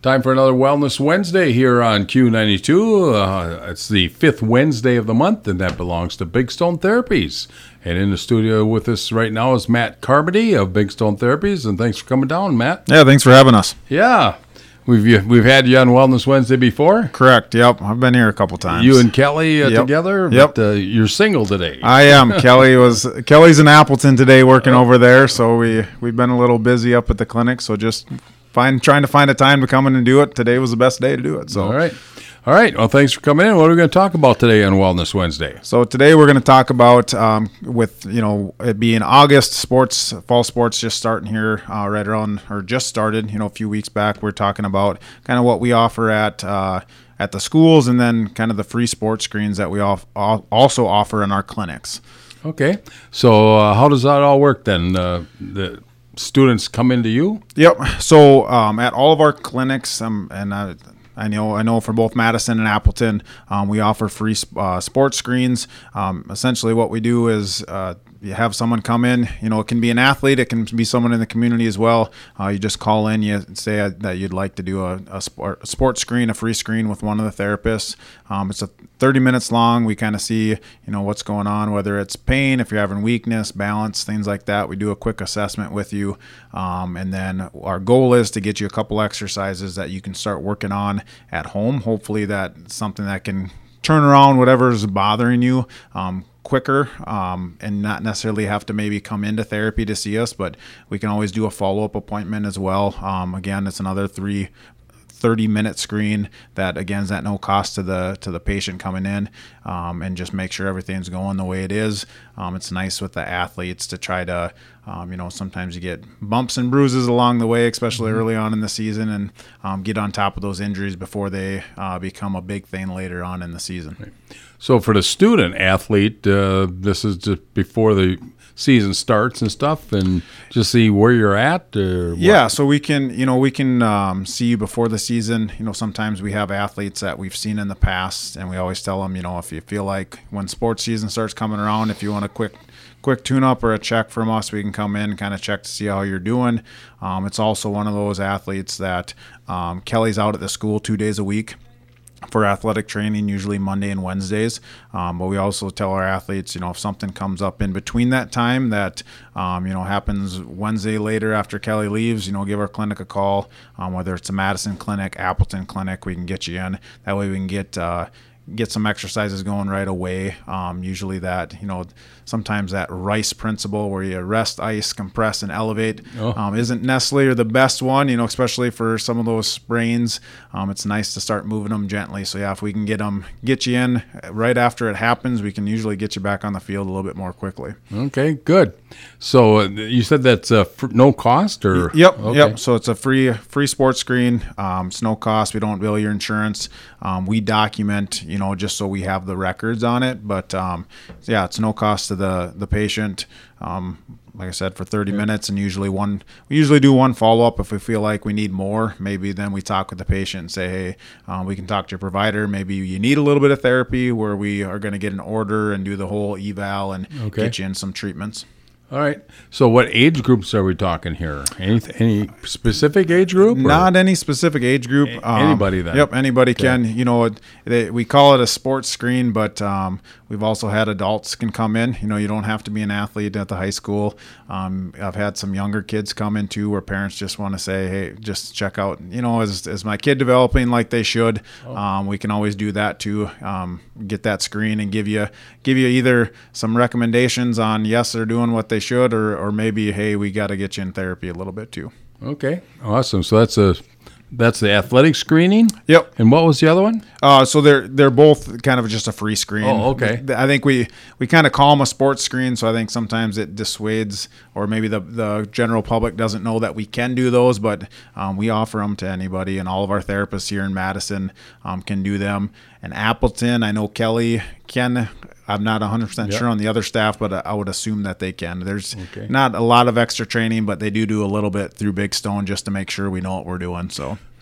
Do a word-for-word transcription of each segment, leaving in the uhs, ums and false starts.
Time for another Wellness Wednesday here on Q ninety-two. Uh, it's the fifth Wednesday of the month, and that belongs to Big Stone Therapies. And in the studio with us right now is Matt Carmody of Big Stone Therapies, and thanks for coming down, Matt. Yeah, thanks for having us. Yeah. We've we've had you on Wellness Wednesday before. Correct. Yep, I've been here a couple times. You and Kelly uh, Yep. together. Yep. But, uh, you're single today. I am. Kelly was Kelly's in Appleton today, working over there. So we we've been a little busy up at the clinic. So just find trying to find a time to come in and do it. Today was the best day to do it. So all right, all right. Well, thanks for coming in. What are we going to talk about today on Wellness Wednesday? So today we're going to talk about um, with you know it being August, sports, fall sports just starting here uh, right around or just started. You know, a few weeks back we're talking about kind of what we offer at. Uh, at the schools, and then kind of the free sports screens that we off, also offer in our clinics. Okay. So uh, how does that all work then? Uh, the students come into you? Yep. So um, at all of our clinics, um, and I, I know I know for both Madison and Appleton, um, we offer free uh, sports screens. Um, essentially what we do is uh, you have someone come in, you know, it can be an athlete, it can be someone in the community as well. Uh, you just call in, you say that you'd like to do a, a, sport, a sports screen, a free screen with one of the therapists. Um, it's a thirty minutes long. We kind of see, you know, what's going on, whether it's pain, if you're having weakness, balance, things like that. We do a quick assessment with you. Um, and then our goal is to get you a couple exercises that you can start working on at home. Hopefully that's something that can turn around whatever's bothering you um, quicker um, and not necessarily have to maybe come into therapy to see us, but we can always do a follow-up appointment as well. Um, again, it's another three thirty minute screen that again is at no cost to the to the patient coming in, um, and just make sure everything's going the way it is. Um, it's nice with the athletes to try to um, you know sometimes you get bumps and bruises along the way, especially mm-hmm. early on in the season, and um, get on top of those injuries before they uh, become a big thing later on in the season. Right. So for the student athlete, uh, this is just before the season starts and stuff, and just see where you're at. Or what? Yeah, so we can, you know, we can um, see before the season. You know, sometimes we have athletes that we've seen in the past, and we always tell them, you know, if you feel like when sports season starts coming around, if you want a quick, quick tune-up or a check from us, we can come in and kind of check to see how you're doing. Um, it's also one of those athletes that um, Kelly's out at the school two days a week for athletic training, usually Monday and Wednesdays. Um, but we also tell our athletes, you know, if something comes up in between that time that, um, you know, happens Wednesday later after Kelly leaves, you know, give our clinic a call, um, whether it's a Madison clinic, Appleton clinic, we can get you in. That way we can get, uh, get some exercises going right away. Um, usually that, you know, sometimes that RICE principle where you rest, ice, compress, and elevate oh. um, isn't necessarily the best one, you know, especially for some of those sprains. Um, it's nice to start moving them gently. So yeah, if we can get them, get you in right after it happens, we can usually get you back on the field a little bit more quickly. Okay, good. So uh, you said that's uh, for no cost, or yep, okay. yep. So it's a free free sports screen. Um, it's no cost. We don't bill your insurance. Um, we document, you know, just so we have the records on it. But um, yeah, it's no cost to the the patient. Um, like I said, for thirty yeah. minutes, and usually one. We usually do one follow up if we feel like we need more. Maybe then we talk with the patient and say, hey, um, we can talk to your provider. Maybe you need a little bit of therapy, where we are going to get an order and do the whole eval and okay. get you in some treatments. All right. So what age groups are we talking here? Any any specific age group? Or? Not any specific age group. A- anybody um, then? Yep, anybody okay. can. You know, they, we call it a sports screen, but um, we've also had adults can come in. You know, you don't have to be an athlete at the high school. Um, I've had some younger kids come in too, where parents just want to say, hey, just check out, you know, is, is my kid developing like they should? Oh. Um, we can always do that too. Um, get that screen and give you give you either some recommendations on, yes, they're doing what they should, or or maybe, hey, we got to get you in therapy a little bit too. Okay, awesome. So that's a that's the athletic screening. Yep. And what was the other one? Uh, so they're they're both kind of just a free screen. Oh, okay. I think we, we kind of call them a sports screen, so I think sometimes it dissuades, or maybe the the general public doesn't know that we can do those, but um, we offer them to anybody, and all of our therapists here in Madison um, can do them. And Appleton, I know Kelly can. I'm not one hundred percent yep. sure on the other staff, but I would assume that they can. There's okay. not a lot of extra training, but they do do a little bit through Big Stone just to make sure we know what we're doing. So,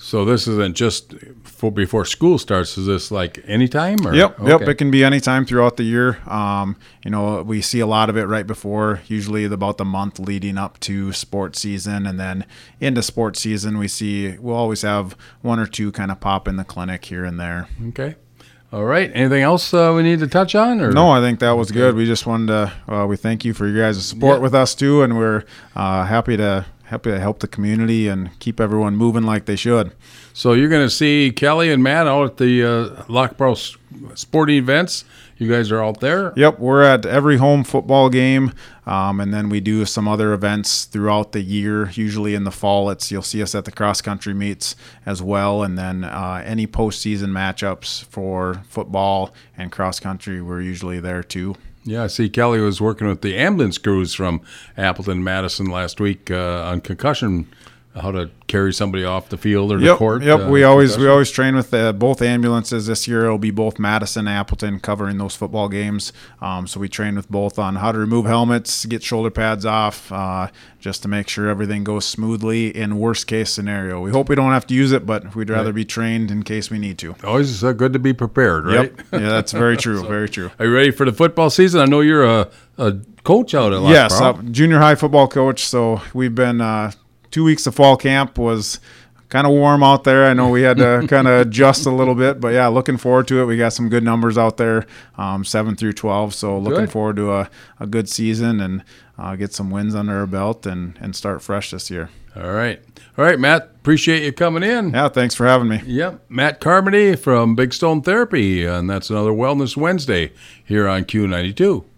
So this isn't just for before school starts. Is this like anytime? Or? Yep, okay. yep. It can be anytime throughout the year. Um, you know, we see a lot of it right before, usually about the month leading up to sports season, and then into sports season, we see we'll always have one or two kind of pop in the clinic here and there. Okay. All right. Anything else uh, we need to touch on? Or? No, I think that was okay. Good. We just wanted to. Uh, we thank you for your guys' support yeah. with us too, and we're uh, happy to. Happy to help the community and keep everyone moving like they should. So you're going to see Kelly and Matt out at the uh, Lockborough sporting events. You guys are out there? Yep, we're at every home football game, um, and then we do some other events throughout the year. Usually in the fall, it's you'll see us at the cross-country meets as well, and then uh, any postseason matchups for football and cross-country, we're usually there too. Yeah, I see Kelly was working with the ambulance crews from Appleton, Madison last week uh, on concussion, how to carry somebody off the field or the yep, court. Yep, uh, we always concussion. we always train with uh, both ambulances. This year it'll be both Madison and Appleton covering those football games. Um, so we train with both on how to remove helmets, get shoulder pads off, uh, just to make sure everything goes smoothly in worst case scenario. We hope we don't have to use it, but we'd rather right. be trained in case we need to. Always uh, good to be prepared, right? Yep. Yeah, that's very true. so, very true. Are you ready for the football season? I know you're a, a coach out at Lockborough. Yes, uh, junior high football coach. So we've been uh, two weeks of fall camp was kind of warm out there. I know we had to kind of adjust a little bit, but yeah, looking forward to it. We got some good numbers out there, um, seven through twelve. So looking good. forward to a, a good season and uh, get some wins under our belt and, and start fresh this year. All right. All right, Matt. Appreciate you coming in. Yeah, thanks for having me. Yep. Matt Carmody from Big Stone Therapy, and that's another Wellness Wednesday here on Q ninety-two.